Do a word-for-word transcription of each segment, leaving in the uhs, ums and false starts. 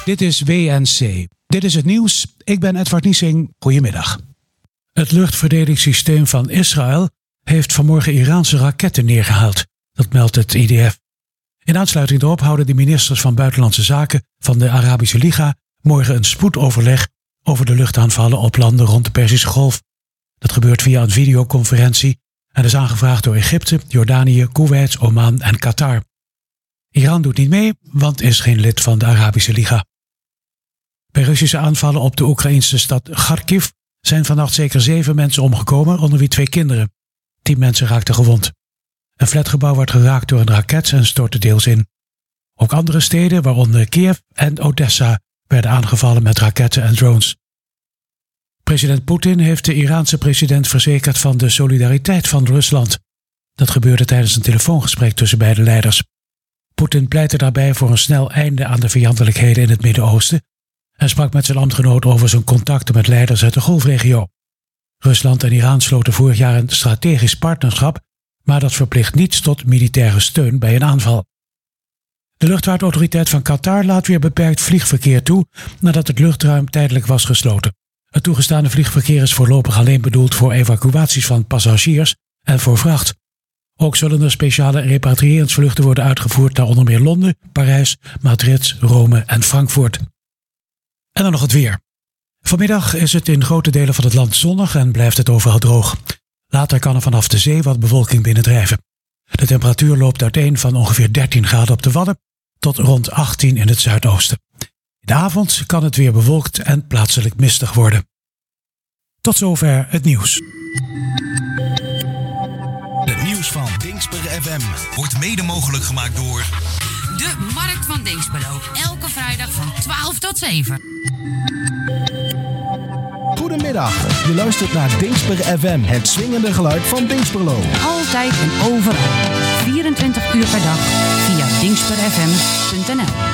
Dit is W N C. Dit is het nieuws. Ik ben Edward Niesing. Goedemiddag. Het luchtverdedigingssysteem van Israël heeft vanmorgen Iraanse raketten neergehaald. Dat meldt het I D F. In aansluiting daarop houden de ministers van Buitenlandse Zaken van de Arabische Liga morgen een spoedoverleg over de luchtaanvallen op landen rond de Perzische Golf. Dat gebeurt via een videoconferentie en is aangevraagd door Egypte, Jordanië, Koeweit, Oman en Qatar. Iran doet niet mee, want is geen lid van de Arabische Liga. Bij Russische aanvallen op de Oekraïnse stad Kharkiv zijn vannacht zeker zeven mensen omgekomen, onder wie twee kinderen. Tien mensen raakten gewond. Een flatgebouw werd geraakt door een raket en stortte deels in. Ook andere steden, waaronder Kiev en Odessa, werden aangevallen met raketten en drones. President Poetin heeft de Iraanse president verzekerd van de solidariteit van Rusland. Dat gebeurde tijdens een telefoongesprek tussen beide leiders. Poetin pleitte daarbij voor een snel einde aan de vijandelijkheden in het Midden-Oosten en sprak met zijn ambtgenoot over zijn contacten met leiders uit de Golfregio. Rusland en Iran sloten vorig jaar een strategisch partnerschap, maar dat verplicht niet tot militaire steun bij een aanval. De luchtvaartautoriteit van Qatar laat weer beperkt vliegverkeer toe nadat het luchtruim tijdelijk was gesloten. Het toegestane vliegverkeer is voorlopig alleen bedoeld voor evacuaties van passagiers en voor vracht. Ook zullen er speciale repatriëringsvluchten worden uitgevoerd naar onder meer Londen, Parijs, Madrid, Rome en Frankfurt. En dan nog het weer. Vanmiddag is het in grote delen van het land zonnig en blijft het overal droog. Later kan er vanaf de zee wat bewolking binnendrijven. De temperatuur loopt uiteen van ongeveer dertien graden op de Wadden tot rond achttien in het zuidoosten. In de avond kan het weer bewolkt en plaatselijk mistig worden. Tot zover het nieuws. Het nieuws van Dingsper F M wordt mede mogelijk gemaakt door de Markt van Dingsperlo. Elke vrijdag van twaalf tot zeven. Goedemiddag, je luistert naar Dingsper F M, het swingende geluid van Dingsperlo. Altijd en overal. vierentwintig uur per dag via dingsper f m punt n l.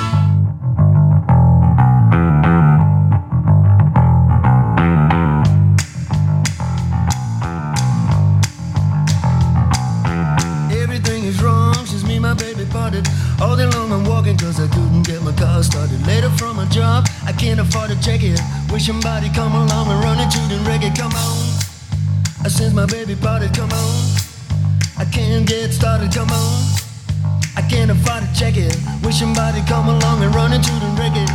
All day long I'm walking cause I couldn't get my car started. Later from a job, I can't afford to check it. Wish somebody come along and run into the reggae. Come on, since my baby party, come on. I can't get started, come on. I can't afford to check it. Wish somebody come along and run into the reggae.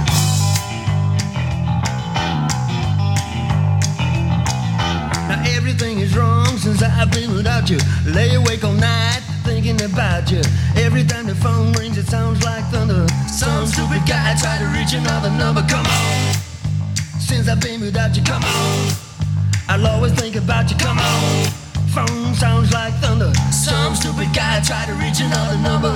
Now everything is wrong since I've been without you. Lay awake all night thinking about you. Every time the phone rings it sounds like thunder. Some stupid guy tried to reach another number. Come on, since I've been without you, come on. I'll always think about you, come on. Phone sounds like thunder. Some stupid guy tried to reach another number.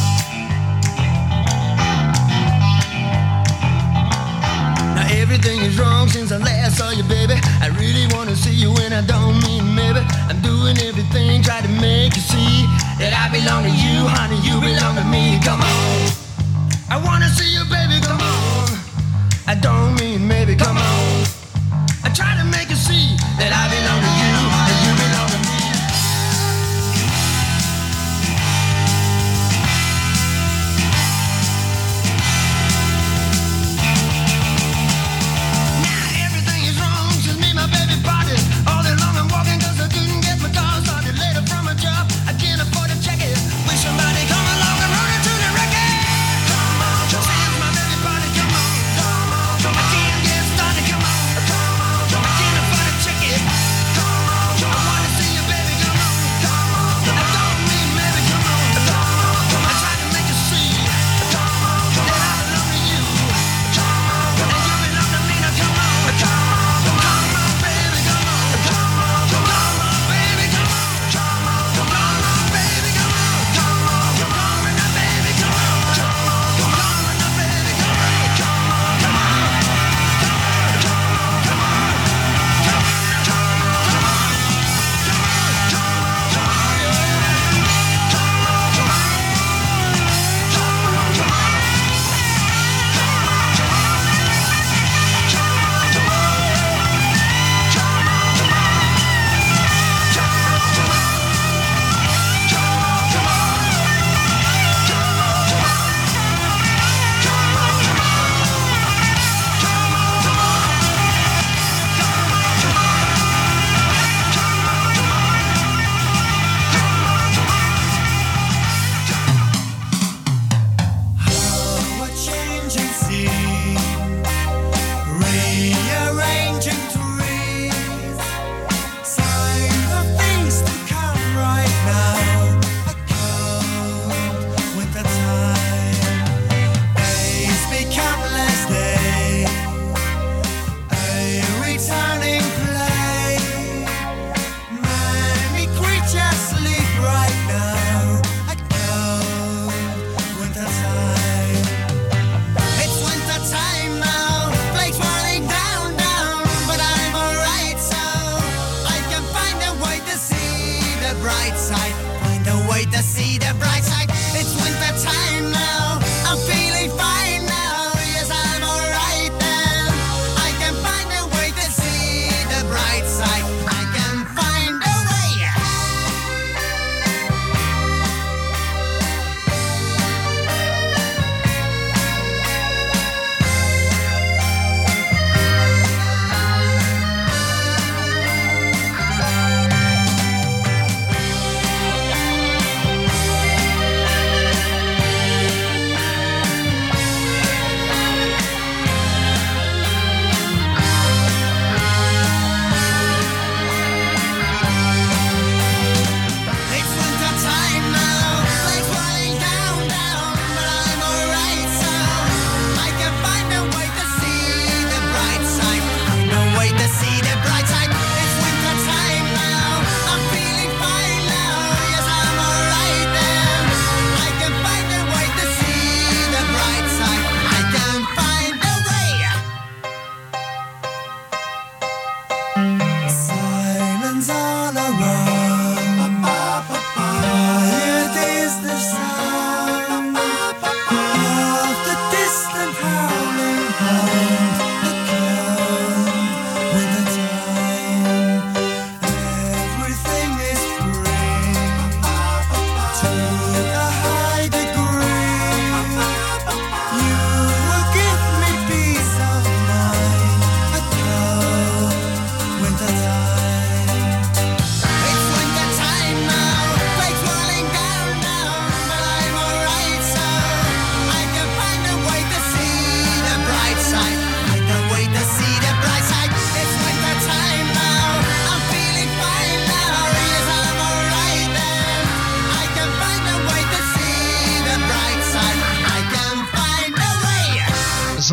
Now everything is wrong since I last saw you, baby. I really wanna see you and I don't mean maybe. I'm doing everything, try to make you see that I belong to you, honey, you belong to me. Come on, I wanna see you, baby, come on. I don't mean maybe, come on. I try to make you see that I belong to you and you belong to me. Come on,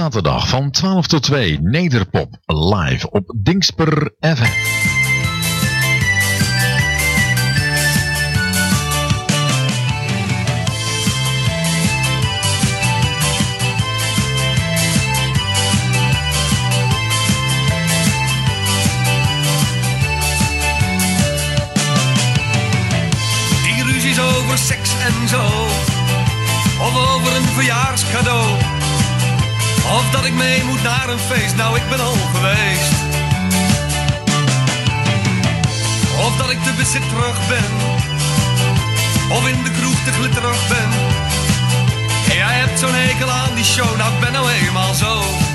zaterdag van twaalf tot twee Nederpop live op Dingsper F M. Over seks en zo, of over een verjaarscadeau, of dat ik mee moet naar een feest, nou ik ben al geweest. Of dat ik te bezitterig ben, of in de kroeg te glitterig ben. Jij hebt zo'n hekel aan die show, nou ik ben nou eenmaal zo.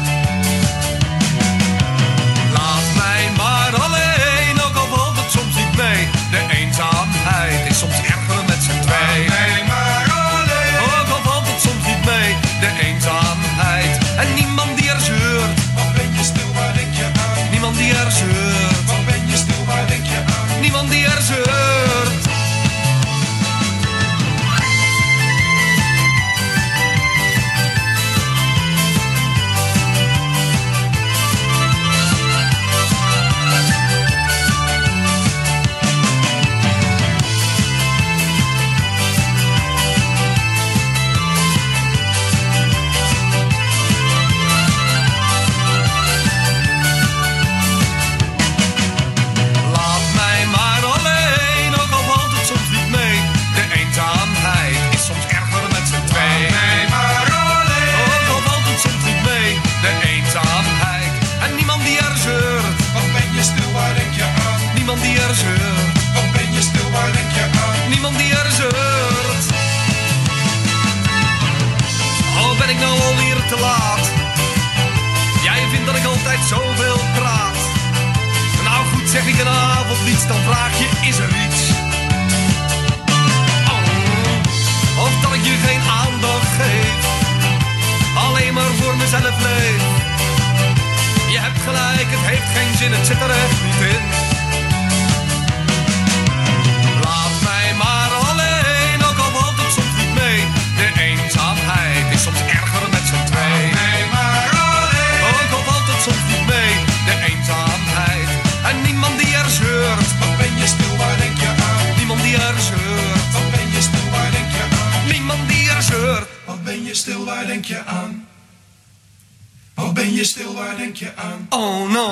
Laat mij maar alleen, ook al valt het soms niet mee. De eenzaamheid is soms erger met z'n twee. Laat mij maar alleen, ook al valt het soms niet mee. De eenzaamheid en niemand die er zeurt. Wat ben je stil, waar denk je aan? Niemand die er zeurt. Wat ben je stil, waar denk je aan? Niemand die er zeurt. Te laat. Jij vindt dat ik altijd zoveel praat. Nou goed, zeg ik een avondlied, dan vraag je, is er iets? Oh, of dat ik je geen aandacht geef, alleen maar voor mezelf leef. Je hebt gelijk, het heeft geen zin, het zit er echt niet in. Laat mij maar alleen, ook al valt het soms niet mee. De eenzaamheid is soms erger met z'n twee. Nee, maar alleen, ook al valt het soms niet mee. De eenzaamheid en niemand die er zeurt. Wat ben je stil, waar denk je aan? Niemand die er zeurt. Wat ben je stil, waar denk je aan? Niemand die er zeurt. Wat ben je stil, waar denk je aan? Wat ben je stil, waar denk je aan? Oh no.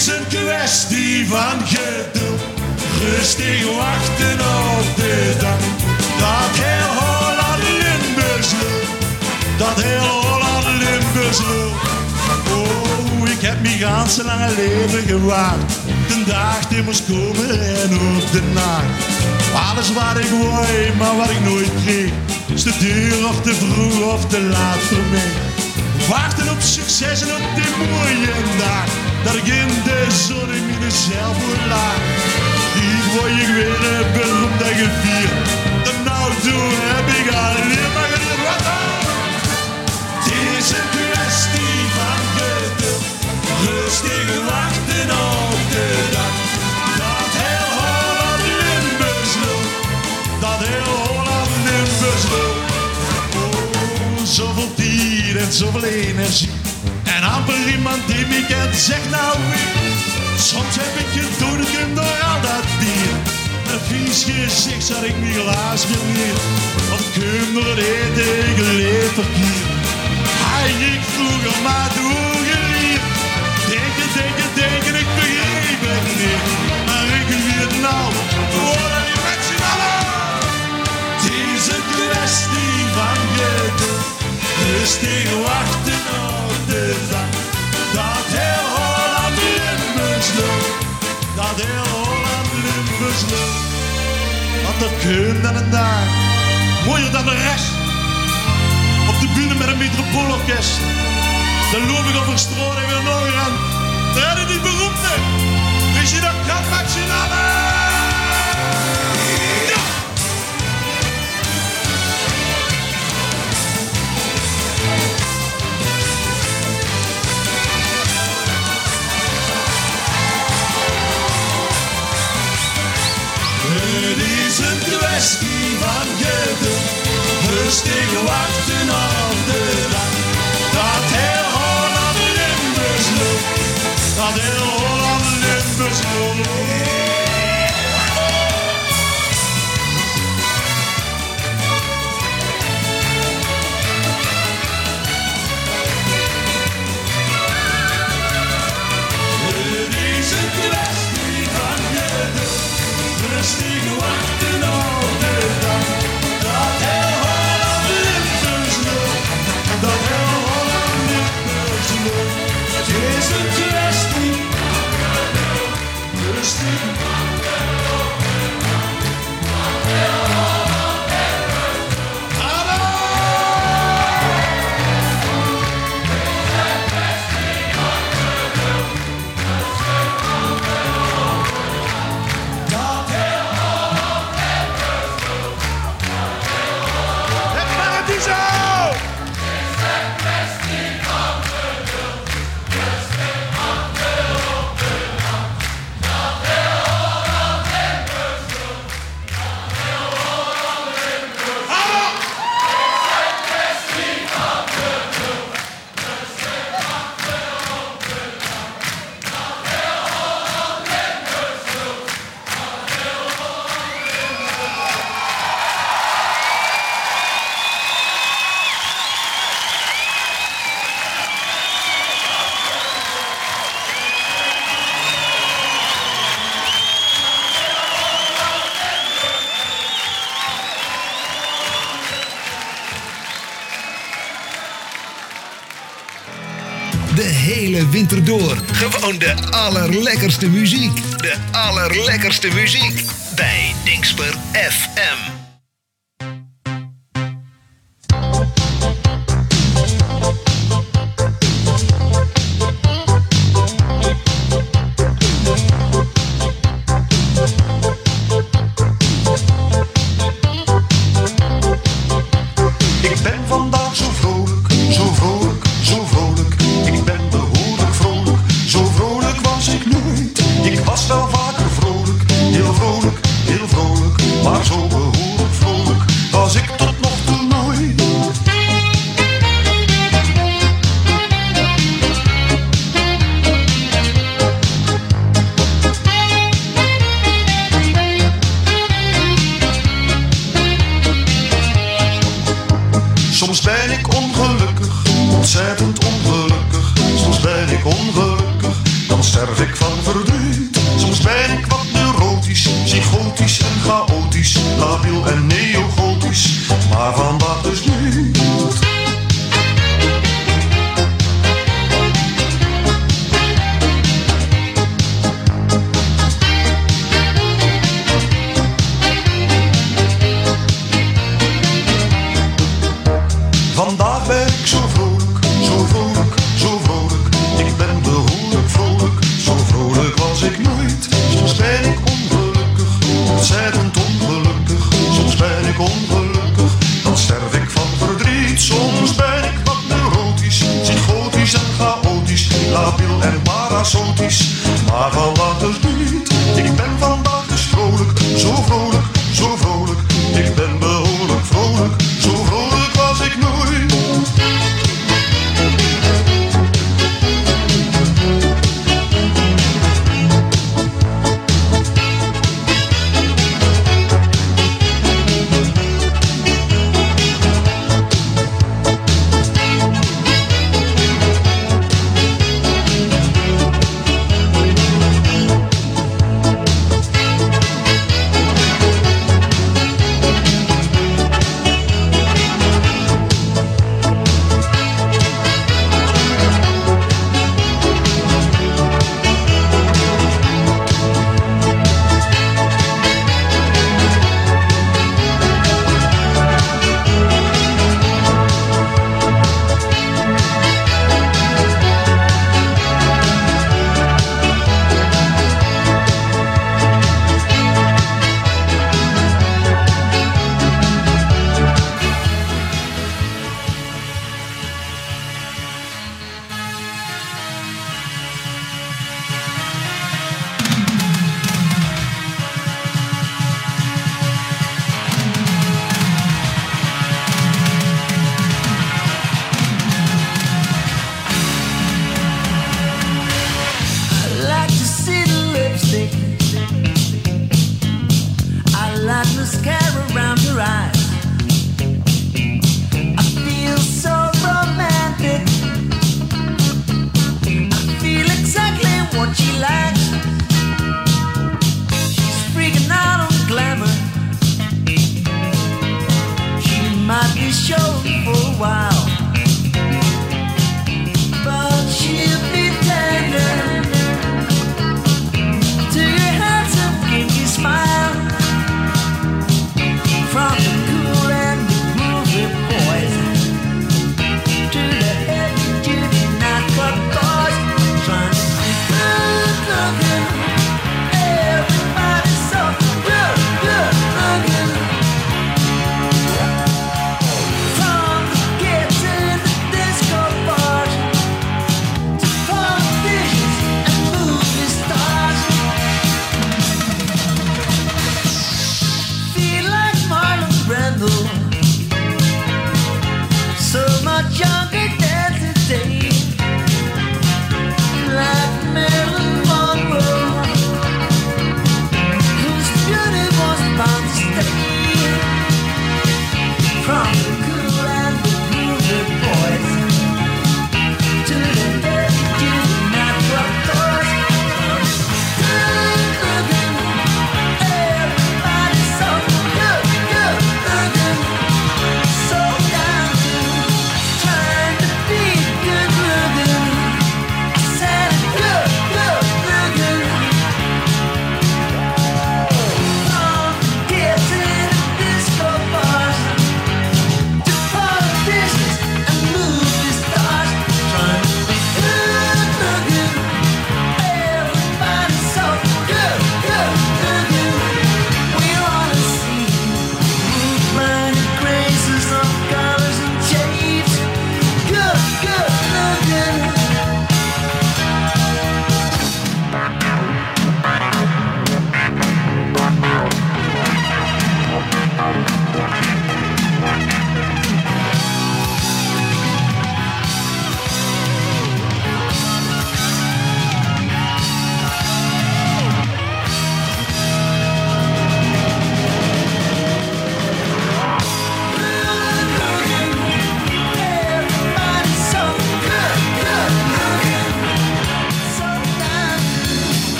is een kwestie van geduld. Rustig wachten op de dag dat heel Holland Limburgs loopt. Dat heel Holland Limburgs loopt. Oh, ik heb mijn ganse lange leven gewaard. De dag die moest komen en ook de nacht. Alles wat ik wou, maar wat ik nooit kreeg. Is te duur of te vroeg of te laat voor mij. Wachten op succes en op die mooie dag. Dat ik in de zon in mezelf word laag. Hier word ik weer beroemd en gevierd. En nou toe heb ik alleen maar geleerd. Wat dan? Het is een kwestie van geduld. Rustig wachten op de dag. Dat heel Holland Limburgs loopt. Dat heel Holland Limburgs loopt. Oh, zoveel dier en zoveel energie. En amper iemand die me kent zegt nou wie. Soms heb ik gedood door al dat dier. Een vies gezicht zat ik niet glaas meer. Of kun door het eten leverkier. Hij ik vroeger maar doorgeliefd. Denken, denken, denken, ik begreep het niet. Maar ik weet nou, worden die met z'n allen. Het is een kwestie van geduld. Rustig wachten op de dag. Dat heel Holland Limburgs loopt. Dat heel Holland Limburgs loopt. Want dat kun dan een dag mooier dan de rest. Op de bühne met een metropoolorkest. Dan loop ik over straat en weer nog aan. Daar is die beroemde. Is je dat kan met z'n allen? Ja! Het is een kwestie van geduld. Rustig wachten op de dag. Dat heel Holland Limburgs loopt. Dat heel Holland Limburgs loopt. Het is een kwestie van geduld. Rustig wachten op de dag. Dat heel Holland Limburgs loopt. Dat heel Holland Limburgs loopt. Het is een kwestie. Rustig wachten op de dag. Dat heel Holland Limburgs loopt. Hallo! De hele winter door. Gewoon de allerlekkerste muziek. De allerlekkerste muziek. Bij Dingsper F M. Ik ben vandaag zo vrolijk, zo vrolijk, zo vrolijk. Ik ben behoorlijk vrolijk, zo vrolijk was ik nooit. Ik was wel vaker vrolijk, heel vrolijk, heel vrolijk. Maar zo behoorlijk vrolijk was ik tot nog toe nooit. Soms ben ik ongelukkig, ontzettend ongelukkig. Soms ben ik ongelukkig, dan sterf ik van neurotisch, psychotisch en chaotisch, labiel en neogotisch, maar vandaag dus niet. Vandaag ben ik zo vrolijk, zo vrolijk, zo vrolijk. Ik ben behoorlijk vrolijk, zo vrolijk was ik nooit. Soms ben ik ongelukkig,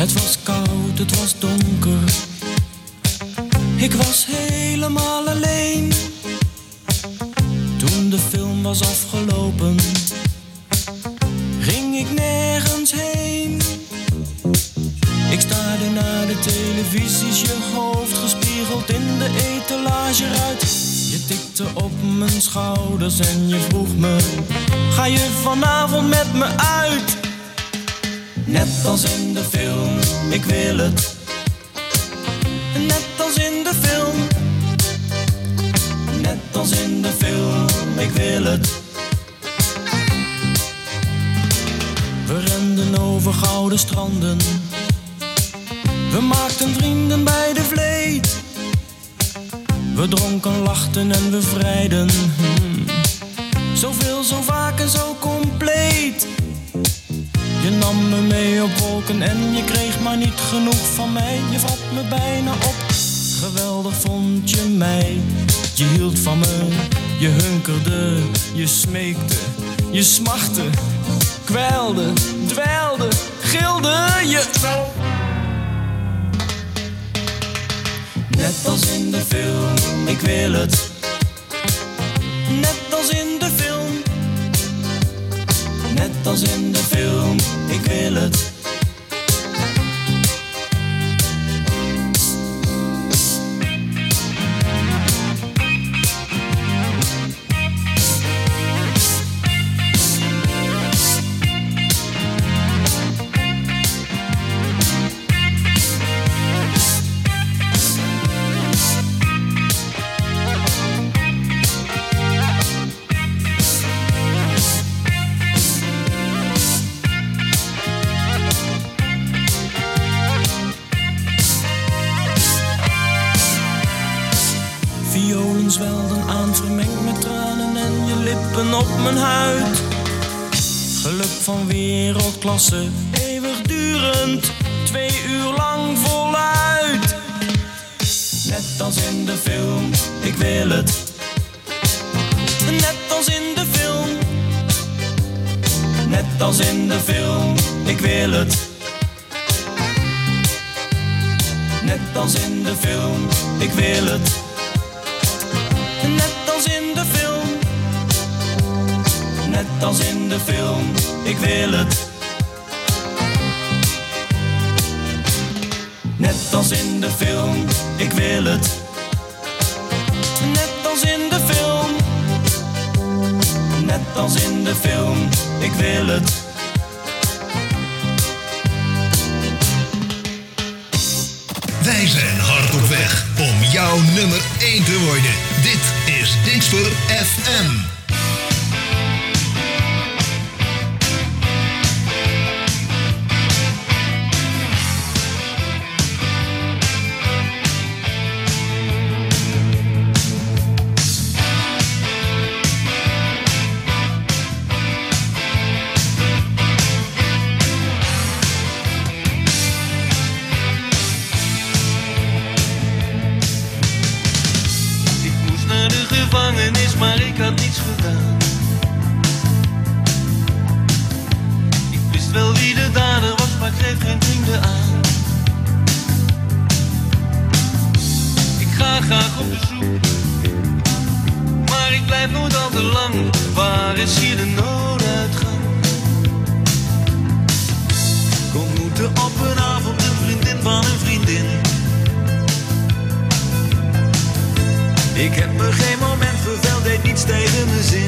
Het was koud, het was donker. Ik was helemaal alleen. Toen de film was afgelopen, ging ik nergens heen. Ik staarde naar de televisies, je hoofd gespiegeld in de etalage uit. Je tikte op mijn schouders en je vroeg me, ga je vanavond met me uit? Net als in de film, ik wil het. Net als in de film. Net als in de film, ik wil het. We renden over gouden stranden. We maakten vrienden bij de vleet. We dronken, lachten en we vrijden. Hmm. Zoveel, zo vaak en zo compleet. Je nam me mee op wolken en je kreeg maar niet genoeg van mij. Je vat me bijna op, geweldig vond je mij. Je hield van me, je hunkerde, je smeekte, je smachtte, kwelde, dweilde, gilde je. Net als in de film, ik wil het. Net als in de film. Net als in de film, ik wil het. Zwelden aan, vermengd met tranen en je lippen op mijn huid. Geluk van wereldklasse, eeuwigdurend, twee uur lang voluit. Net als in de film, ik wil het. Net als in de film. Net als in de film, ik wil het. Net als in de film, ik wil het. Net als in de film. Net als in de film, ik wil het. Net als in de film, ik wil het. Net als in de film. Net als in de film, ik wil het. Wij zijn hard op weg om jouw nummer één te worden. Dit is Dingsper F M. Maar ik had niets gedaan. Ik wist wel wie de dader was, maar ik greep geen vrienden aan. Ik ga graag op bezoek, maar ik blijf nooit al te lang. Waar is hier de nooduitgang? Ik ontmoette op een avond een vriendin van een vriendin. Ik heb me geen moment verveld, deed niets tegen mijn zin.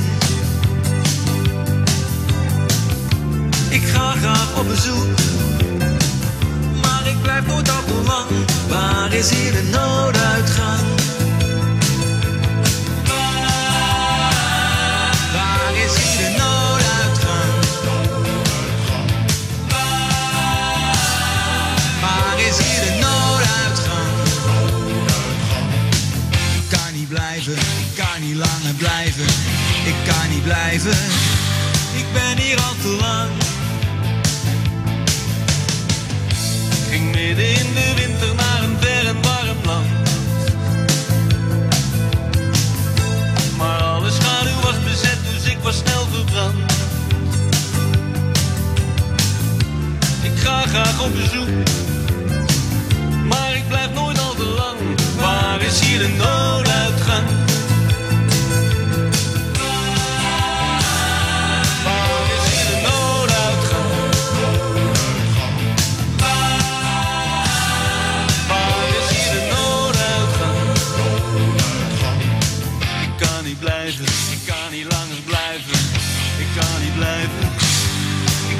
Ik ga graag op bezoek, maar ik blijf nooit al te lang. Waar is hier de nooduitgang? Waar is hier de nooduitgang? Waar is hier de nooduitgang? Ik kan niet blijven, ik kan niet langer blijven. Ik kan niet blijven, ik ben hier al te lang. Ik ging midden in de winter naar een ver en warm land. Maar alle schaduw was bezet, dus ik was snel verbrand. Ik ga graag op bezoek,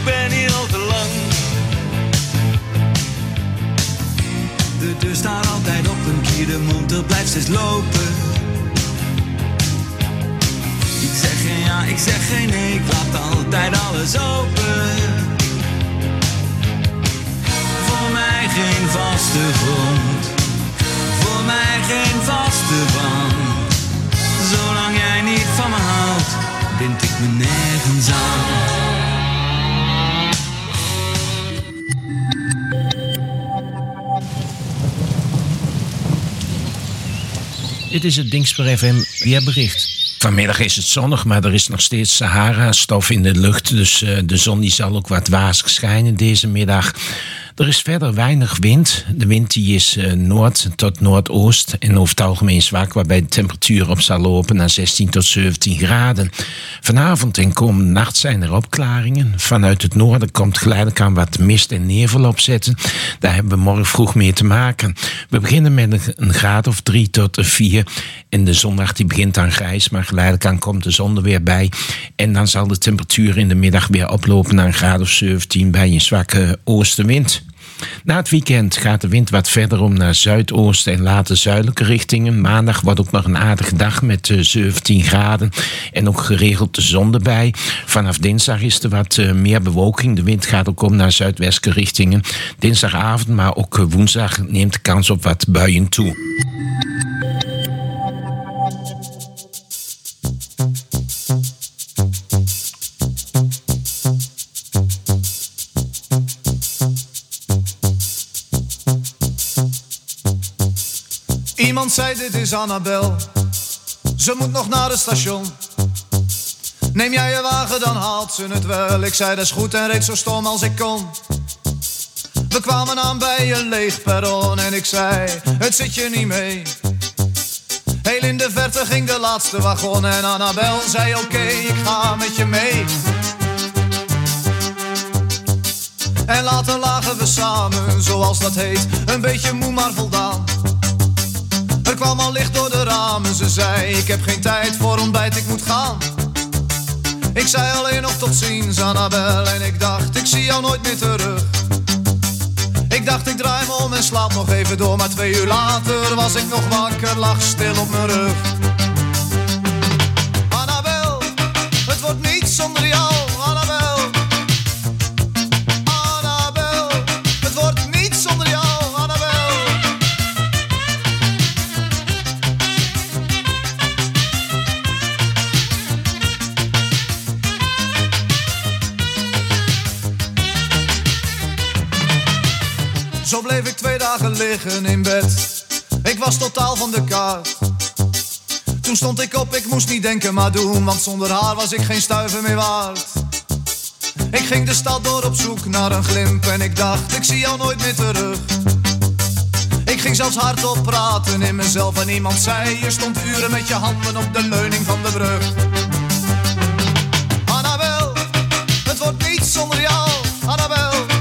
ben hier al te lang. De deur staat altijd op een kier, de motor blijft steeds lopen. Ik zeg geen ja, ik zeg geen nee, ik laat altijd alles open. Voor mij geen vaste grond, voor mij geen vaste band. Zolang jij niet van me houdt, bind ik me nergens aan. Dit is het Dingsper F M weerbericht. Vanmiddag is het zonnig, maar er is nog steeds Sahara-stof in de lucht. Dus uh, de zon die zal ook wat wazig schijnen deze middag. Er is verder weinig wind. De wind die is uh, noord tot noordoost en over het algemeen zwak, waarbij de temperatuur op zal lopen naar zestien tot zeventien graden. Vanavond en komende nacht zijn er opklaringen. Vanuit het noorden komt geleidelijk aan wat mist en nevel opzetten. Daar hebben we morgen vroeg mee te maken. We beginnen met een graad of drie tot vier. En de zondag die begint dan grijs, maar geleidelijk aan komt de zon er weer bij. En dan zal de temperatuur in de middag weer oplopen naar een graad of zeventien bij een zwakke oostenwind. Na het weekend gaat de wind wat verder om naar zuidoosten en later zuidelijke richtingen. Maandag wordt ook nog een aardige dag met uh, zeventien graden en ook geregeld de zon erbij. Vanaf dinsdag is er wat uh, meer bewolking. De wind gaat ook om naar zuidwestelijke richtingen. Dinsdagavond, maar ook uh, woensdag neemt de kans op wat buien toe. Iemand zei dit is Annabel, ze moet nog naar het station. Neem jij je wagen, dan haalt ze het wel. Ik zei dat is goed en reed zo stom als ik kon. We kwamen aan bij een leeg perron en ik zei, het zit je niet mee. Heel in de verte ging de laatste wagon en Annabel zei oké, okay, ik ga met je mee. En later lagen we samen, zoals dat heet, een beetje moe maar voldaan. Er kwam al licht door de ramen, ze zei ik heb geen tijd voor ontbijt, ik moet gaan. Ik zei alleen nog tot ziens Annabel en ik dacht ik zie jou nooit meer terug. Ik dacht ik draai me om en slaap nog even door, maar twee uur later was ik nog wakker, lag stil op mijn rug. Annabel, het wordt niet zonder jou, Annabel. Annabel, het wordt niet zonder jou, Annabel. Zo bleef ik twee dagen liggen in bed. Ik was totaal van de kaart. Toen stond ik op, ik moest niet denken maar doen, want zonder haar was ik geen stuiver meer waard. Ik ging de stad door op zoek naar een glimp en ik dacht ik zie jou nooit meer terug. Ik ging zelfs hardop praten in mezelf en iemand zei je stond uren met je handen op de leuning van de brug. Annabel, het wordt niet zonder jou, Annabel.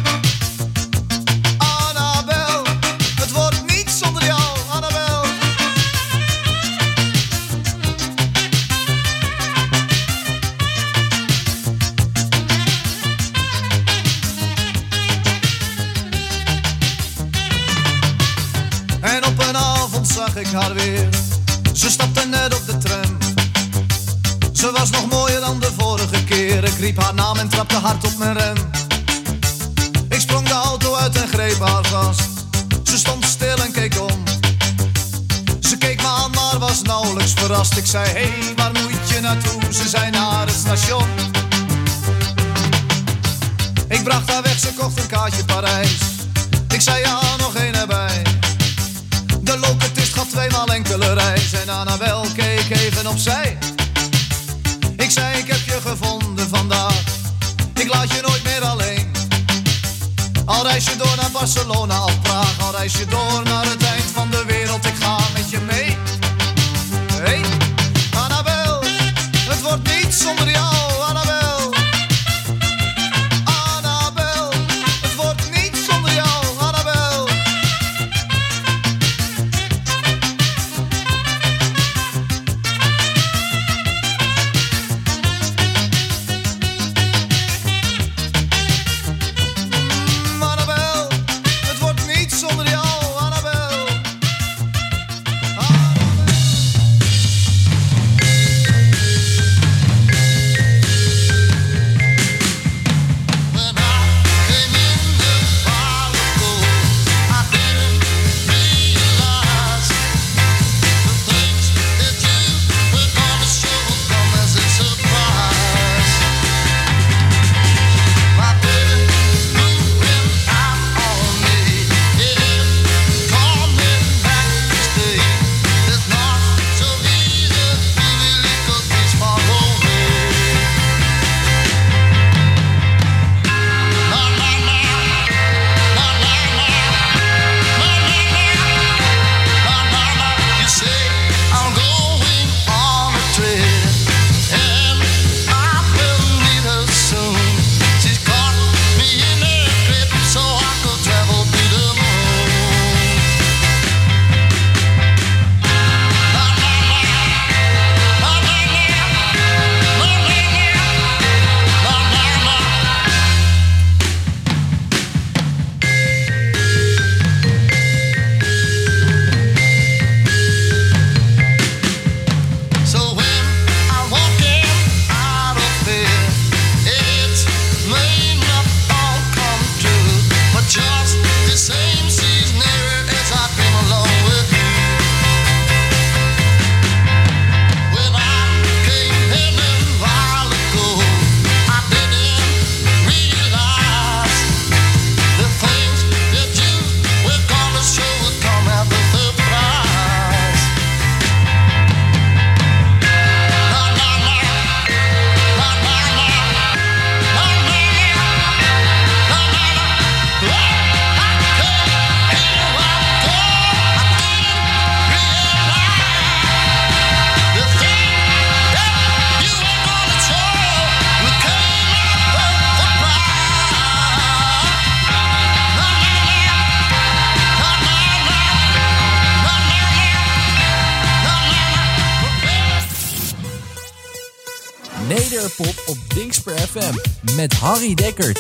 Zag ik haar weer, ze stapte net op de tram. Ze was nog mooier dan de vorige keer. Ik riep haar naam en trapte hard op mijn rem. Ik sprong de auto uit en greep haar vast. Ze stond stil en keek om. Ze keek me aan maar was nauwelijks verrast. Ik zei hey, waar moet je naartoe? Ze zei naar het station. Ik bracht haar weg, ze kocht een kaartje Parijs. Ik zei ja, nog één erbij. De locatist gaf tweemaal enkele reis en Annabel keek even opzij. Ik zei ik heb je gevonden vandaag, ik laat je nooit meer alleen. Al reis je door naar Barcelona of Praag, al reis je door naar het eind van de wereld, ik ga met je mee. Hey, Annabel, het wordt niet zonder jou, Annabel. Annabel, het wordt niet zonder jou, Annabel. Nederpop op Dingsper F M met Harry Dekkert.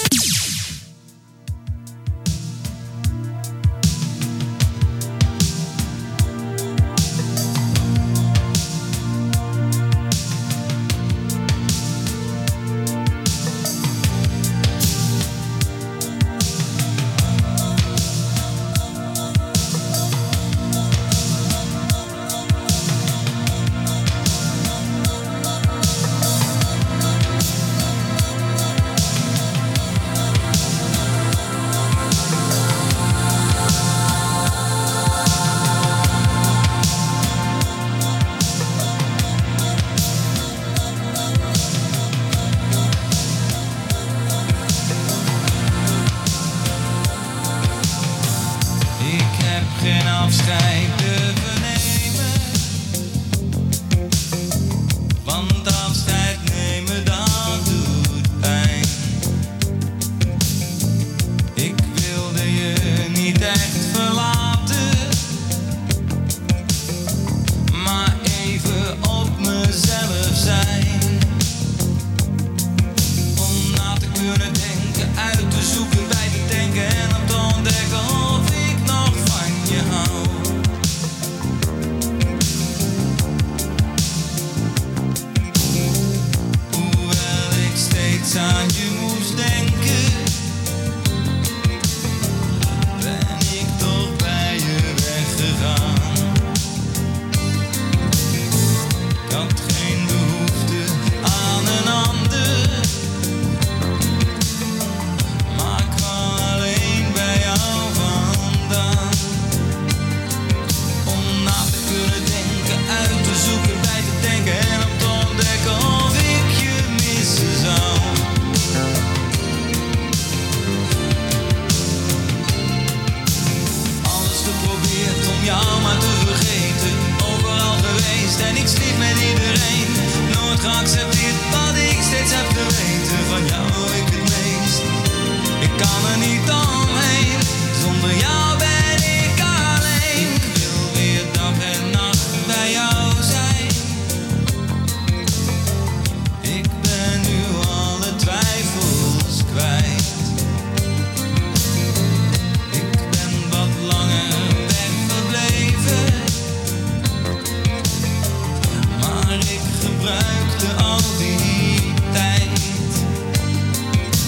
Gebruikte al die tijd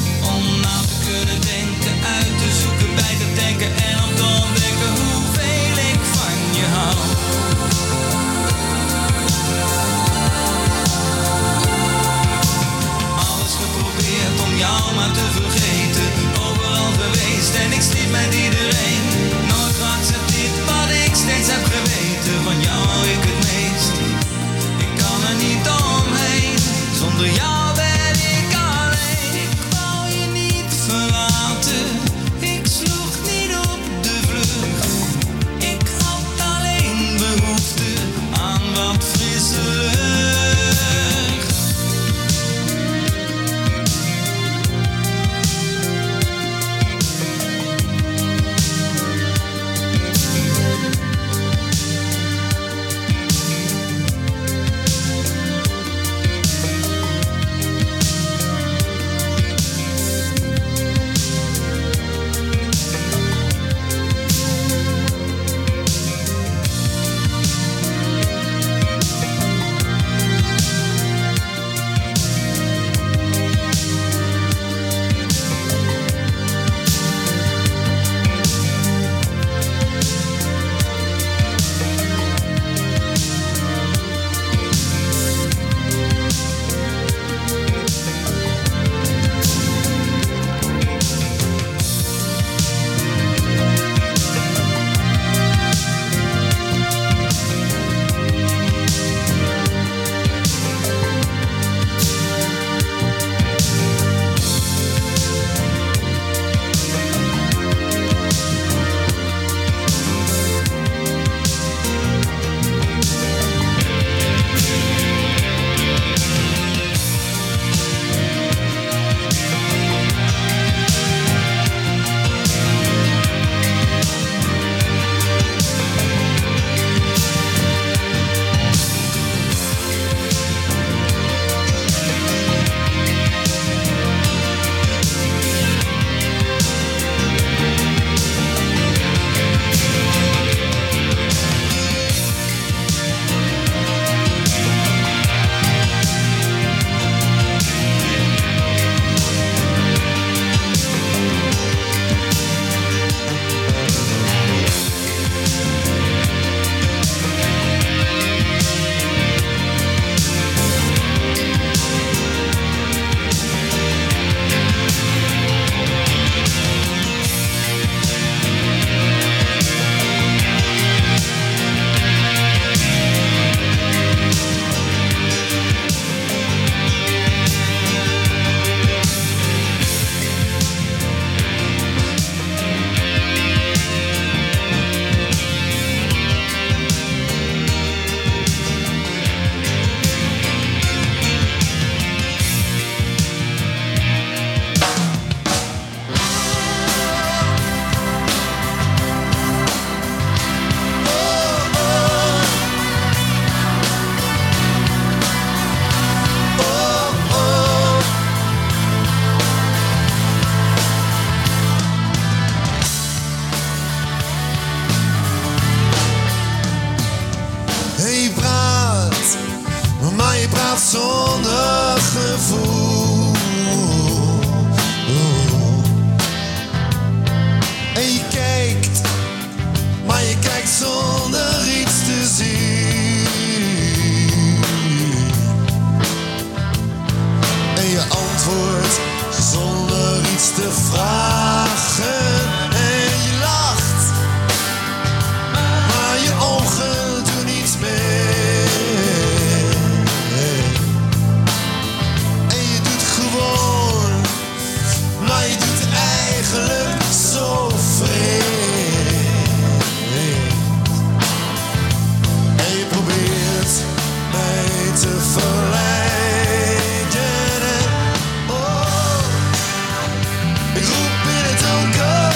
Ik roep in het donker.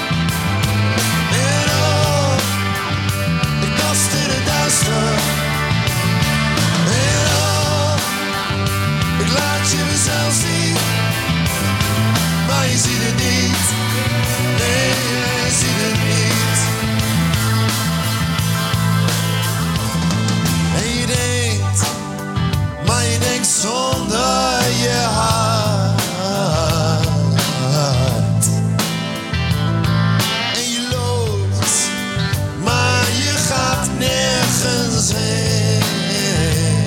En oh, ik tast in het duister. En oh, ik laat je mezelf zien. Maar je ziet het niet. Nee, je ziet het niet. En je denkt, maar je denkt zonder je hart. En je loopt, maar je gaat nergens heen.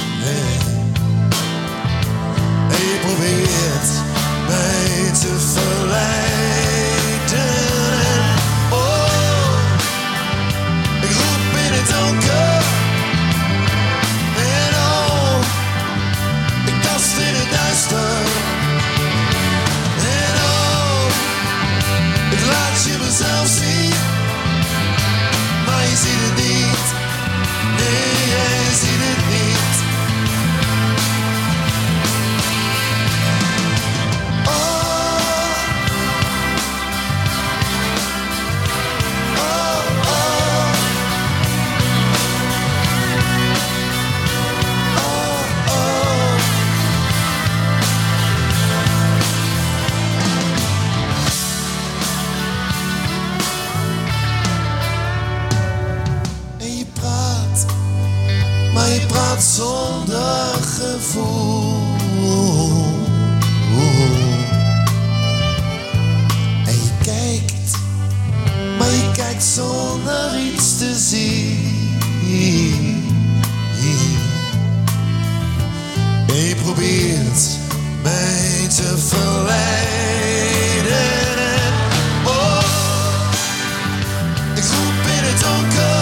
En je probeert mij te verleiden. Oh, ik roep in het donker. En oh, ik tast in het duister. En oh, ik laat je mezelf zien. Maar je ziet het niet. Nee, jij ziet het niet. Maar je praat zonder gevoel. En je kijkt, maar je kijkt zonder iets te zien. En je probeert mij te verleiden. Oh, ik roep in het donker.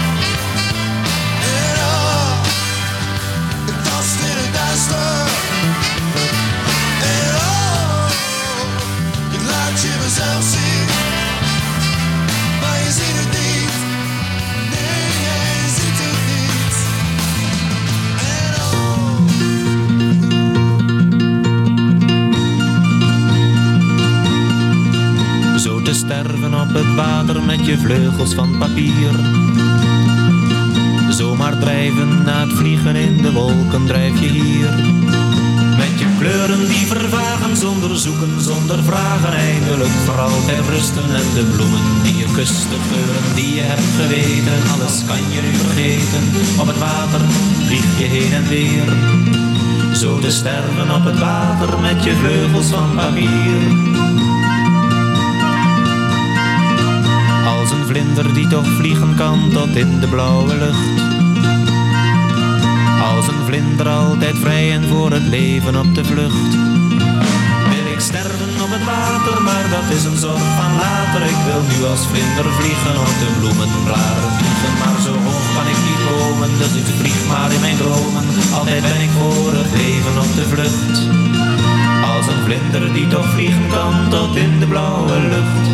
En oh, ik laat je mezelf zien. Maar je ziet het niet. Nee, jij ziet het niet. En oh. Zo te sterven op het water met je vleugels van papier. Zomaar drijven na het vliegen in de wolken drijf je hier. Met je kleuren die vervagen zonder zoeken, zonder vragen. Eindelijk voor altijd rusten en de bloemen die je kust, de geuren die je hebt geweten. Alles kan je nu vergeten, op het water vlieg je heen en weer. Zo te sterven op het water met je vleugels van papier. Als een vlinder die toch vliegen kan tot in de blauwe lucht. Als een vlinder altijd vrij en voor het leven op de vlucht. Wil ik sterven op het water, maar dat is een zorg van later. Ik wil nu als vlinder vliegen op de bloemenblaren vliegen. Maar zo hoog kan ik niet komen, dus ik vlieg maar in mijn dromen. Altijd ben ik voor het leven op de vlucht. Als een vlinder die toch vliegen kan tot in de blauwe lucht.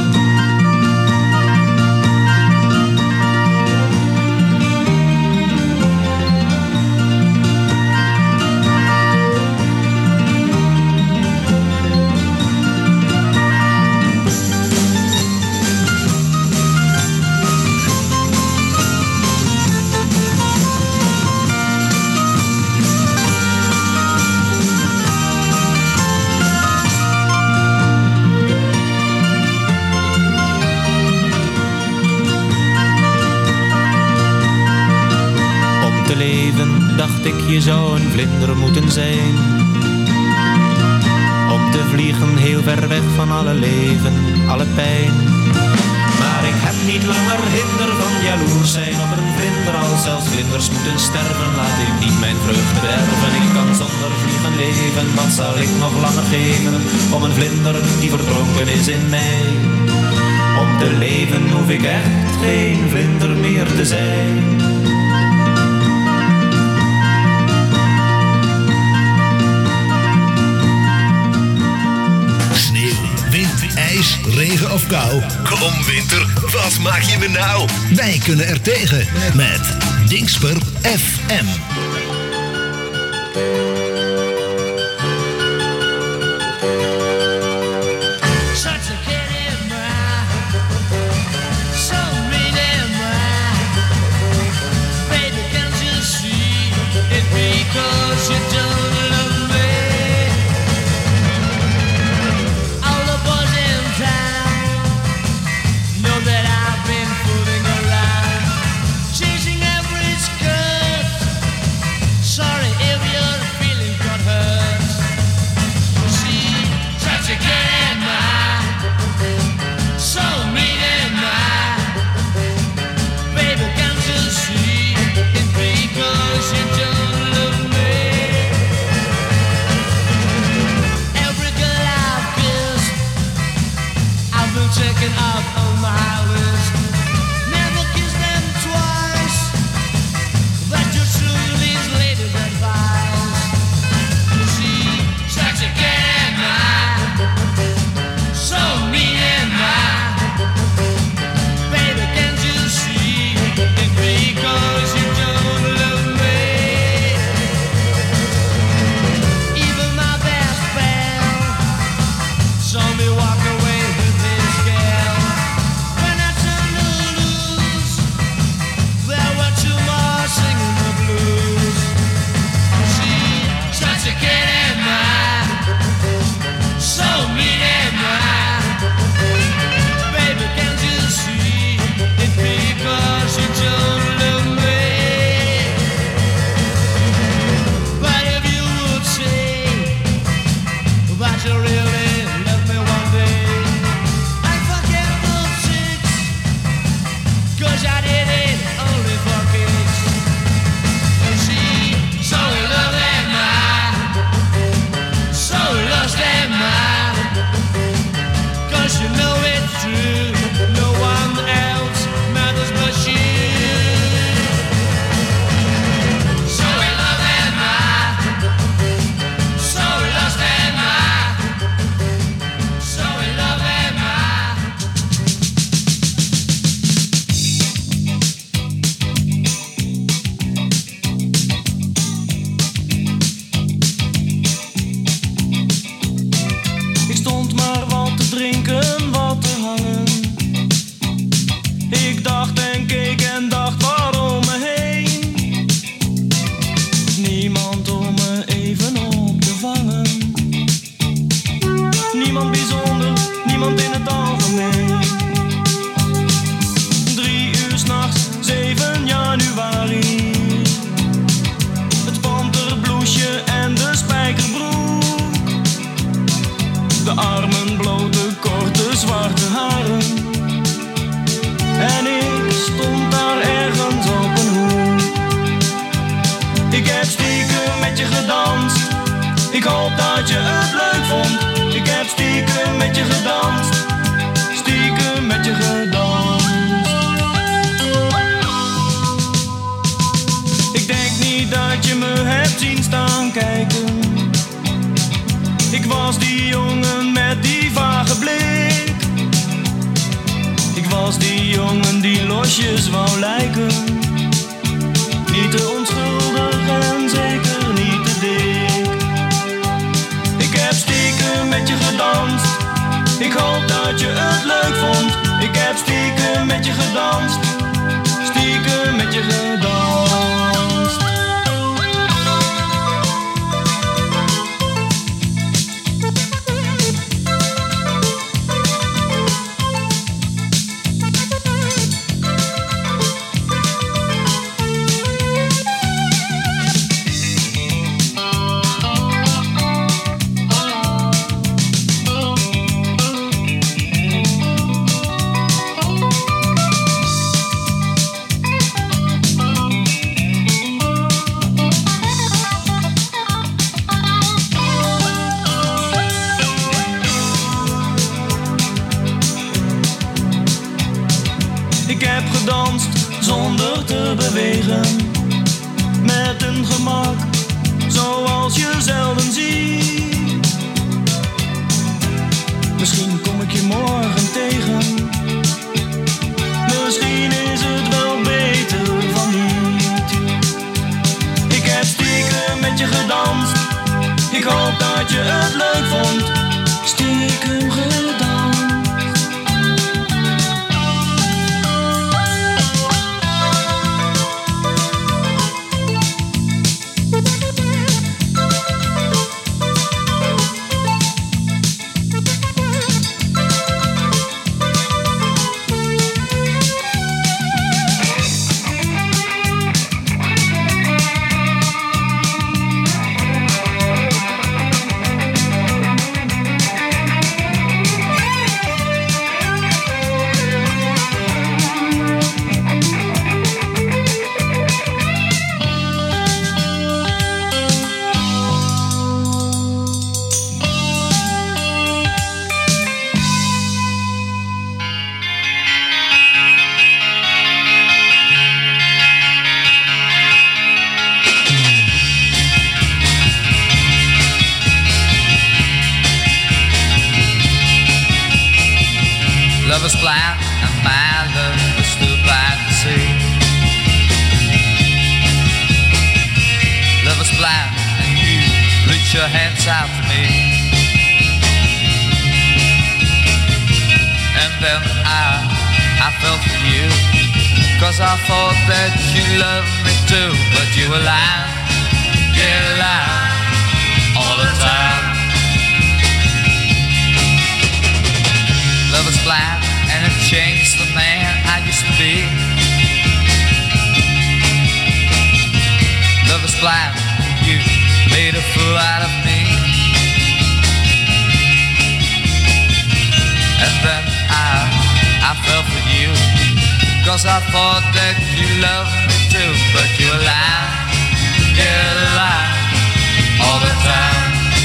Dacht ik, je zou een vlinder moeten zijn. Om te vliegen heel ver weg van alle leven, alle pijn. Maar ik heb niet langer hinder van jaloers zijn op een vlinder. Als zelfs vlinders moeten sterven, laat ik niet mijn vreugde erven. Ik kan zonder vliegen leven, wat zal ik nog langer geven? Om een vlinder die verdronken is in mij. Om te leven hoef ik echt geen vlinder meer te zijn. ijs, regen of kou. Kom winter, wat maak je me nou? Wij kunnen er tegen met Dingsper F M. out on my list. Never kiss them twice. That's your truly's latest advice. She such a cat am I, so mean am I. Baby, can't you see it because you don't love me? Even my best friend saw me walk away with his girl. When I turned to lose, there were two more singing the blues. She such a kid am I, so mean am I. Baby, can't you see it because you don't love me? But if you would say that you really love me one day, I'd forget those chicks, 'cause I did it only for kicks. And she, so in love am I, so lost am I, 'cause you know it's true, no one else matters but you. So in love am I, so lost am I, so in love am I. Ik stond maar wat te drinken, wat te hangen. Ik dacht en keek en dacht wat om me heen. Niemand om me even op te vangen. Niemand bijzonder, niemand in het algemeen. Drie uur 's nachts, zeven januari. Het panterbloesje en de spijkerbroek. De armen blote, korte, zwarte haren. En ik stond daar ergens op een hoek. Ik heb stiekem met je gedanst. Ik hoop dat je het leuk vond. Ik heb stiekem met je gedanst. Stiekem met je gedanst. Ik denk niet dat je me hebt zien staan kijken. Ik was die jongen met die vage blik. Ik was die jongen die losjes wou lijken. Niet te onschuldig en zeker niet te dik. Ik heb stiekem met je gedanst. Ik hoop dat je het leuk vond. Ik heb stiekem met je gedanst. Stiekem met je gedanst. Ik heb gedanst zonder te bewegen. Met een gemak zoals je zelden ziet. Misschien kom ik je morgen tegen. Misschien is het wel beter van niet. Ik heb stiekem met je gedanst. Ik hoop dat je het leuk vond. Stiekem gedanst. Love was blind and my love was too blind to see. Love was blind and you reach your hands out to me. And then I, I fell for you, cause I thought that you loved me too. But you were lying, yeah, lying all the time. Love is blind and it changed the man I used to be. Love is blind, you made a fool out of me. And then I, I fell for you, cause I thought that you loved me too. But you were lying, yeah, lying all the time.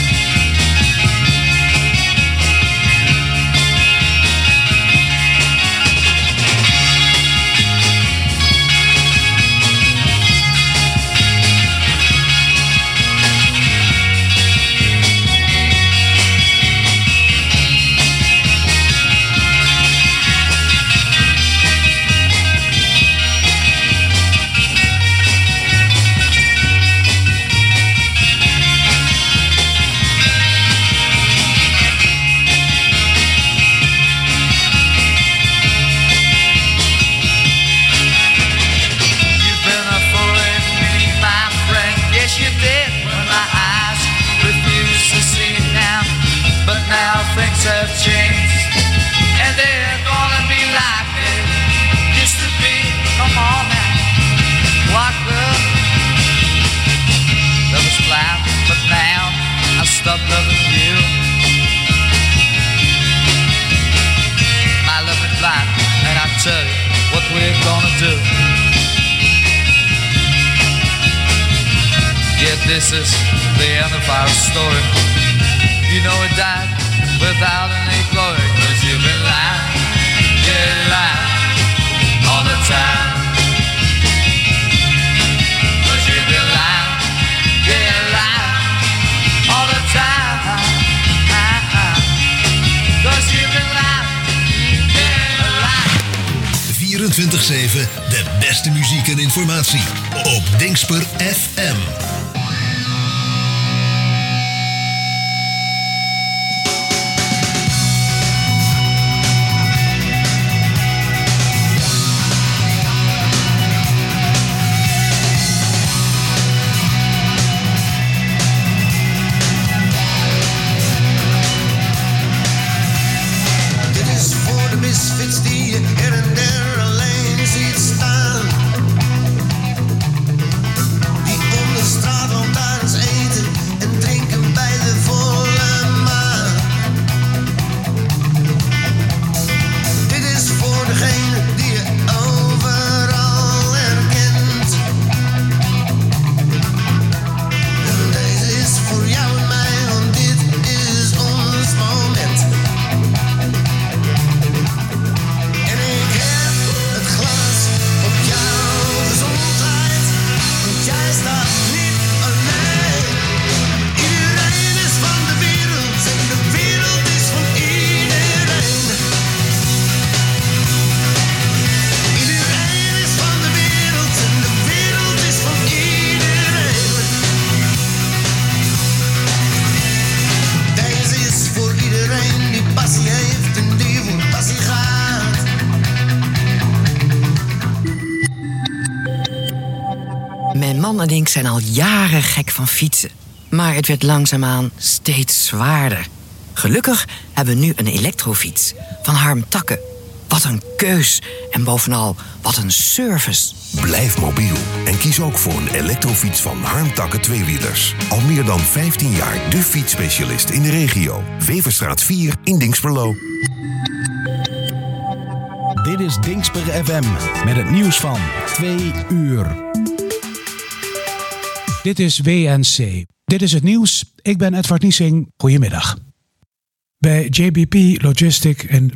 Things have changed, and they're gonna be like they used to be. Come on now, walk up. Love was blind, but now I stopped loving you. My love is blind, and I tell you what we're gonna do. Yeah, this is the end of our story. You know it died without any glory, cause you've been lying, yeah, lying all the time. Cause you've been lying, yeah, lying all the time. Cause you've been lying, yeah, lying. vierentwintig zeven, de beste muziek en informatie op Dingsper F M. Misfits die je her en der alleen ziet staan. Mijn man en ik zijn al jaren gek van fietsen. Maar het werd langzaamaan steeds zwaarder. Gelukkig hebben we nu een elektrofiets van Harm Takke. Wat een keus en bovenal wat een service. Blijf mobiel en kies ook voor een elektrofiets van Harm Takke tweewielers. Al meer dan vijftien jaar de fietsspecialist in de regio. Weverstraat vier in Dinxperlo. Dit is Dingsper F M met het nieuws van twee uur. Dit is W N C. Dit is het nieuws. Ik ben Edward Niesing. Goedemiddag. Bij J B P Logistic in